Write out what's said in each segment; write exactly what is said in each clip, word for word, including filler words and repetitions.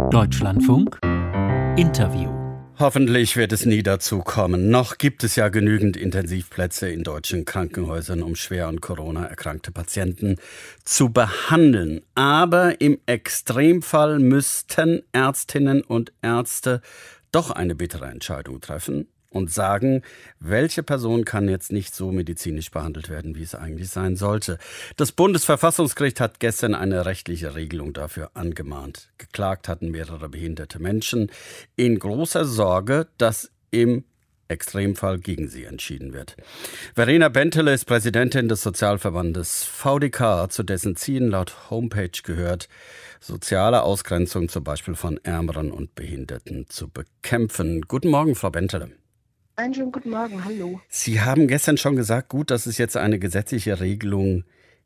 Deutschlandfunk Interview. Hoffentlich wird es nie dazu kommen. Noch gibt es ja genügend Intensivplätze in deutschen Krankenhäusern, um schwer an Corona erkrankte Patienten zu behandeln. Aber im Extremfall müssten Ärztinnen und Ärzte doch eine bittere Entscheidung treffen und sagen, welche Person kann jetzt nicht so medizinisch behandelt werden, wie es eigentlich sein sollte. Das Bundesverfassungsgericht hat gestern eine rechtliche Regelung dafür angemahnt. Geklagt hatten mehrere behinderte Menschen in großer Sorge, dass im Extremfall gegen sie entschieden wird. Verena Bentele ist Präsidentin des Sozialverbandes V D K, zu dessen Zielen laut Homepage gehört, soziale Ausgrenzung zum Beispiel von Ärmeren und Behinderten zu bekämpfen. Guten Morgen, Frau Bentele. Einen schönen guten Morgen, hallo. Sie haben gestern schon gesagt, gut, dass es jetzt eine gesetzliche Regelung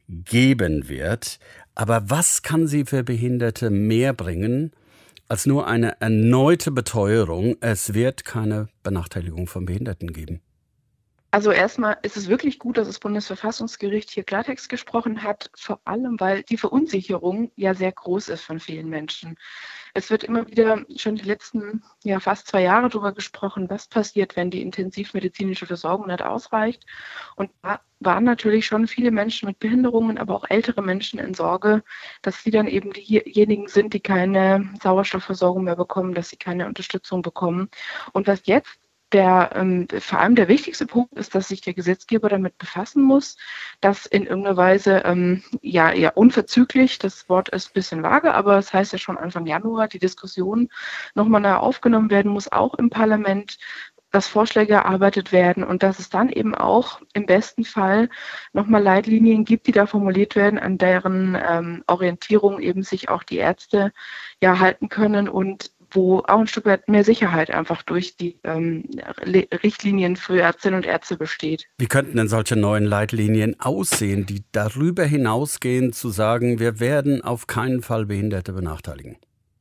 geben wird. Aber was kann sie für Behinderte mehr bringen als nur eine erneute Beteuerung, es wird keine Benachteiligung von Behinderten geben? Also erstmal ist es wirklich gut, dass das Bundesverfassungsgericht hier Klartext gesprochen hat, vor allem weil die Verunsicherung ja sehr groß ist von vielen Menschen. Es wird immer wieder schon die letzten ja, fast zwei Jahre darüber gesprochen, was passiert, wenn die intensivmedizinische Versorgung nicht ausreicht. Und da waren natürlich schon viele Menschen mit Behinderungen, aber auch ältere Menschen in Sorge, dass sie dann eben diejenigen sind, die keine Sauerstoffversorgung mehr bekommen, dass sie keine Unterstützung bekommen. Und was jetzt Der, ähm, vor allem der wichtigste Punkt ist, dass sich der Gesetzgeber damit befassen muss, dass in irgendeiner Weise, ähm, ja, ja, unverzüglich, das Wort ist ein bisschen vage, aber es heißt ja schon Anfang Januar, die Diskussion nochmal neu aufgenommen werden muss, auch im Parlament, dass Vorschläge erarbeitet werden und dass es dann eben auch im besten Fall nochmal Leitlinien gibt, die da formuliert werden, an deren ähm, Orientierung eben sich auch die Ärzte ja halten können und wo auch ein Stück weit mehr Sicherheit einfach durch die ähm, Richtlinien für Ärztinnen und Ärzte besteht. Wie könnten denn solche neuen Leitlinien aussehen, die darüber hinausgehen, zu sagen, wir werden auf keinen Fall Behinderte benachteiligen?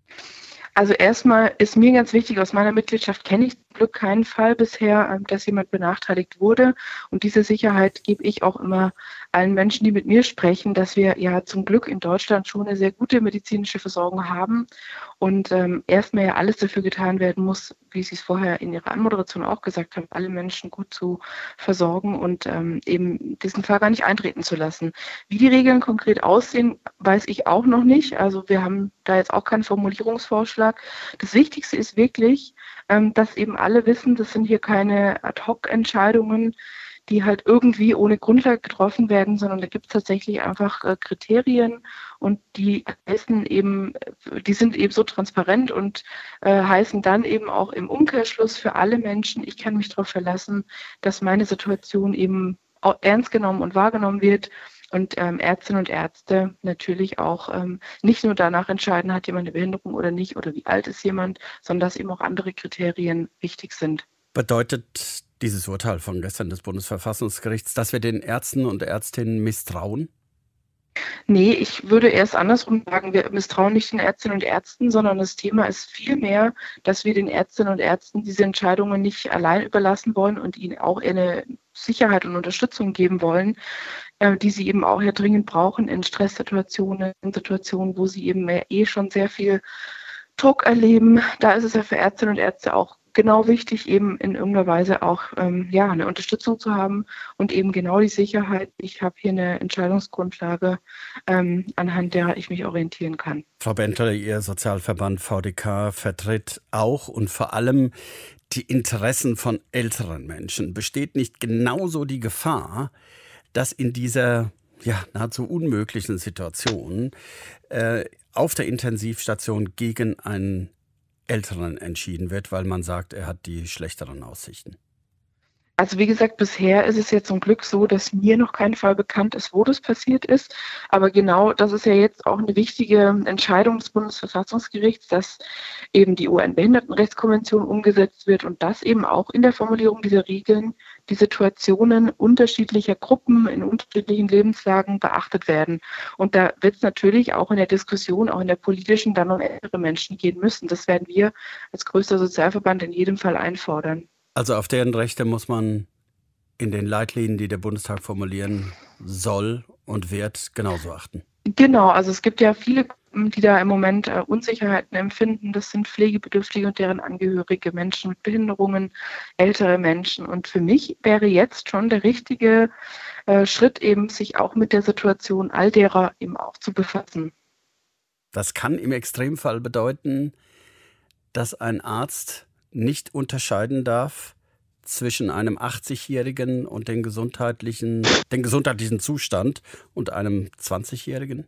Also erstmal ist mir ganz wichtig, aus meiner Mitgliedschaft kenne ich zum Glück keinen Fall bisher, dass jemand benachteiligt wurde. Und diese Sicherheit gebe ich auch immer allen Menschen, die mit mir sprechen, dass wir ja zum Glück in Deutschland schon eine sehr gute medizinische Versorgung haben und ähm, erstmal ja alles dafür getan werden muss, wie Sie es vorher in Ihrer Anmoderation auch gesagt haben, alle Menschen gut zu versorgen und ähm, eben diesen Fall gar nicht eintreten zu lassen. Wie die Regeln konkret aussehen, weiß ich auch noch nicht. Also wir haben da jetzt auch keinen Formulierungsvorschlag. Das Wichtigste ist wirklich, ähm, dass eben alle wissen, das sind hier keine Ad-hoc-Entscheidungen, die halt irgendwie ohne Grundlage getroffen werden, sondern da gibt es tatsächlich einfach äh, Kriterien und die heißen eben, die sind eben so transparent und äh, heißen dann eben auch im Umkehrschluss für alle Menschen, ich kann mich darauf verlassen, dass meine Situation eben auch ernst genommen und wahrgenommen wird. Und ähm, Ärztinnen und Ärzte natürlich auch ähm, nicht nur danach entscheiden, hat jemand eine Behinderung oder nicht oder wie alt ist jemand, sondern dass eben auch andere Kriterien wichtig sind. Bedeutet dieses Urteil von gestern des Bundesverfassungsgerichts, dass wir den Ärzten und Ärztinnen misstrauen? Nee, ich würde erst andersrum sagen, wir misstrauen nicht den Ärztinnen und Ärzten, sondern das Thema ist vielmehr, dass wir den Ärztinnen und Ärzten diese Entscheidungen nicht allein überlassen wollen und ihnen auch eine Sicherheit und Unterstützung geben wollen, äh, die sie eben auch ja dringend brauchen in Stresssituationen, in Situationen, wo sie eben mehr, eh schon sehr viel Druck erleben. Da ist es ja für Ärztinnen und Ärzte auch genau wichtig, eben in irgendeiner Weise auch ähm, ja, eine Unterstützung zu haben und eben genau die Sicherheit, ich habe hier eine Entscheidungsgrundlage, ähm, anhand derer ich mich orientieren kann. Frau Bentele, Ihr Sozialverband V D K vertritt auch und vor allem die Interessen von älteren Menschen. Besteht nicht genauso die Gefahr, dass in dieser ja, nahezu unmöglichen Situation äh, auf der Intensivstation gegen einen Älteren entschieden wird, weil man sagt, er hat die schlechteren Aussichten? Also wie gesagt, bisher ist es ja zum Glück so, dass mir noch kein Fall bekannt ist, wo das passiert ist. Aber genau das ist ja jetzt auch eine wichtige Entscheidung des Bundesverfassungsgerichts, dass eben die U N-Behindertenrechtskonvention umgesetzt wird und dass eben auch in der Formulierung dieser Regeln die Situationen unterschiedlicher Gruppen in unterschiedlichen Lebenslagen beachtet werden. Und da wird es natürlich auch in der Diskussion, auch in der politischen, dann um ältere Menschen gehen müssen. Das werden wir als größter Sozialverband in jedem Fall einfordern. Also auf deren Rechte muss man in den Leitlinien, die der Bundestag formulieren soll und wird, genauso achten. Genau, also es gibt ja viele die da im Moment äh, Unsicherheiten empfinden. Das sind Pflegebedürftige und deren Angehörige, Menschen mit Behinderungen, ältere Menschen. Und für mich wäre jetzt schon der richtige äh, Schritt eben, sich auch mit der Situation all derer eben auch zu befassen. Das kann im Extremfall bedeuten, dass ein Arzt nicht unterscheiden darf zwischen einem achtzigjährigen und den gesundheitlichen, den gesundheitlichen Zustand und einem zwanzigjährigen?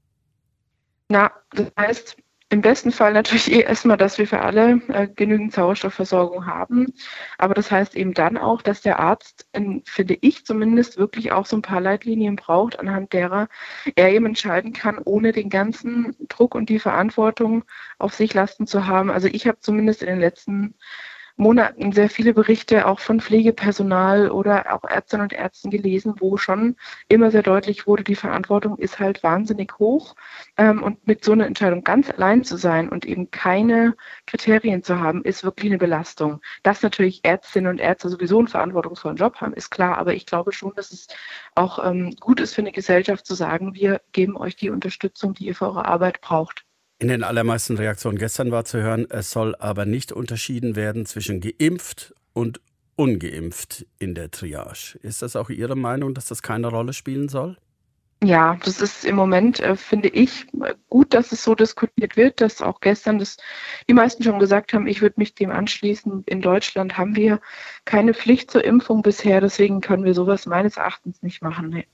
Na, das heißt im besten Fall natürlich eh erstmal, dass wir für alle äh, genügend Sauerstoffversorgung haben. Aber das heißt eben dann auch, dass der Arzt, in, finde ich zumindest, wirklich auch so ein paar Leitlinien braucht, anhand derer er eben entscheiden kann, ohne den ganzen Druck und die Verantwortung auf sich lasten zu haben. Also ich habe zumindest in den letzten Monaten sehr viele Berichte auch von Pflegepersonal oder auch Ärztinnen und Ärzten gelesen, wo schon immer sehr deutlich wurde, die Verantwortung ist halt wahnsinnig hoch. Ähm, und mit so einer Entscheidung ganz allein zu sein und eben keine Kriterien zu haben, ist wirklich eine Belastung. Dass natürlich Ärztinnen und Ärzte sowieso einen verantwortungsvollen Job haben, ist klar. Aber ich glaube schon, dass es auch ähm, gut ist für eine Gesellschaft zu sagen, wir geben euch die Unterstützung, die ihr für eure Arbeit braucht. In den allermeisten Reaktionen gestern war zu hören, es soll aber nicht unterschieden werden zwischen geimpft und ungeimpft in der Triage. Ist das auch Ihre Meinung, dass das keine Rolle spielen soll? Ja, das ist im Moment, äh, finde ich, gut, dass es so diskutiert wird, dass auch gestern das die meisten schon gesagt haben, ich würde mich dem anschließen. In Deutschland haben wir keine Pflicht zur Impfung bisher, deswegen können wir sowas meines Erachtens nicht machen. Nee.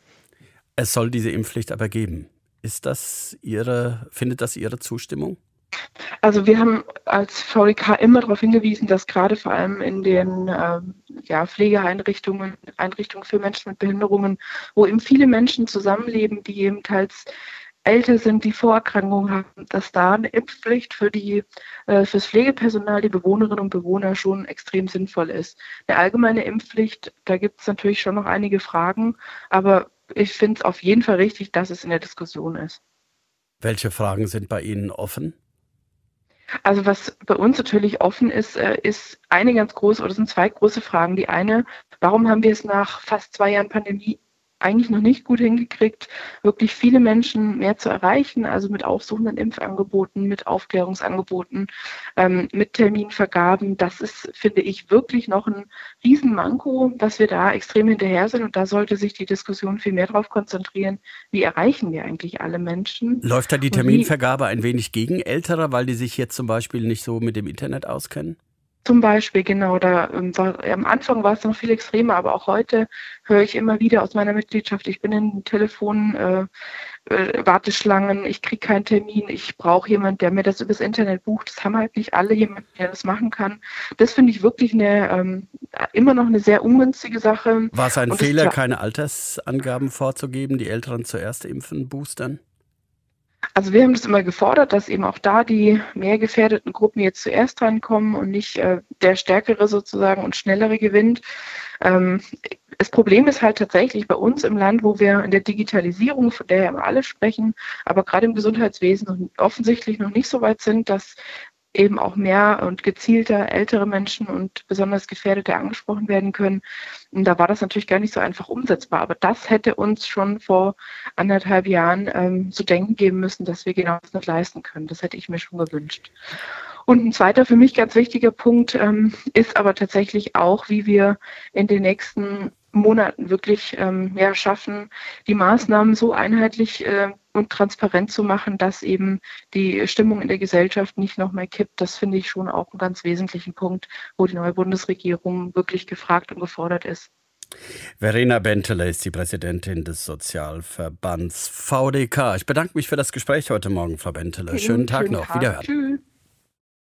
Es soll diese Impfpflicht aber geben. Ist das Ihre, findet das Ihre Zustimmung? Also wir haben als V D K immer darauf hingewiesen, dass gerade vor allem in den ähm, ja, Pflegeeinrichtungen, Einrichtungen für Menschen mit Behinderungen, wo eben viele Menschen zusammenleben, die eben teils älter sind, die Vorerkrankungen haben, dass da eine Impfpflicht für die äh, fürs Pflegepersonal, die Bewohnerinnen und Bewohner schon extrem sinnvoll ist. Eine allgemeine Impfpflicht, da gibt es natürlich schon noch einige Fragen, aber ich finde es auf jeden Fall richtig, dass es in der Diskussion ist. Welche Fragen sind bei Ihnen offen? Also was bei uns natürlich offen ist, ist eine ganz große, oder sind zwei große Fragen. Die eine, warum haben wir es nach fast zwei Jahren Pandemie eigentlich noch nicht gut hingekriegt, wirklich viele Menschen mehr zu erreichen, also mit aufsuchenden Impfangeboten, mit Aufklärungsangeboten, ähm, mit Terminvergaben. Das ist, finde ich, wirklich noch ein Riesenmanko, dass wir da extrem hinterher sind. Und da sollte sich die Diskussion viel mehr darauf konzentrieren, wie erreichen wir eigentlich alle Menschen. Läuft da die Terminvergabe ein wenig gegen Ältere, weil die sich jetzt zum Beispiel nicht so mit dem Internet auskennen? Zum Beispiel, genau, da ähm, war, am Anfang war es noch viel extremer, aber auch heute höre ich immer wieder aus meiner Mitgliedschaft, ich bin in Telefon, äh, äh, Warteschlangen, ich kriege keinen Termin, ich brauche jemanden, der mir das übers Internet bucht. Das haben halt nicht alle, jemanden, der das machen kann. Das finde ich wirklich eine ähm, immer noch eine sehr ungünstige Sache. War es ein Und Fehler, keine Altersangaben vorzugeben, die Älteren zuerst impfen, boostern? Also wir haben das immer gefordert, dass eben auch da die mehr gefährdeten Gruppen jetzt zuerst reinkommen und nicht äh, der Stärkere sozusagen und Schnellere gewinnt. Ähm, das Problem ist halt tatsächlich bei uns im Land, wo wir in der Digitalisierung, von der ja immer alle sprechen, aber gerade im Gesundheitswesen noch, offensichtlich noch nicht so weit sind, dass eben auch mehr und gezielter ältere Menschen und besonders Gefährdete angesprochen werden können. Und da war das natürlich gar nicht so einfach umsetzbar. Aber das hätte uns schon vor anderthalb Jahren ähm, zu denken geben müssen, dass wir genau das nicht leisten können. Das hätte ich mir schon gewünscht. Und ein zweiter für mich ganz wichtiger Punkt ähm, ist aber tatsächlich auch, wie wir in den nächsten Monaten wirklich ähm, ja, schaffen, die Maßnahmen so einheitlich äh, und transparent zu machen, dass eben die Stimmung in der Gesellschaft nicht noch mehr kippt. Das finde ich schon auch einen ganz wesentlichen Punkt, wo die neue Bundesregierung wirklich gefragt und gefordert ist. Verena Bentele ist die Präsidentin des Sozialverbands V D K. Ich bedanke mich für das Gespräch heute Morgen, Frau Bentele. Schönen Tag noch. Tag. Wiederhören. Tschüss.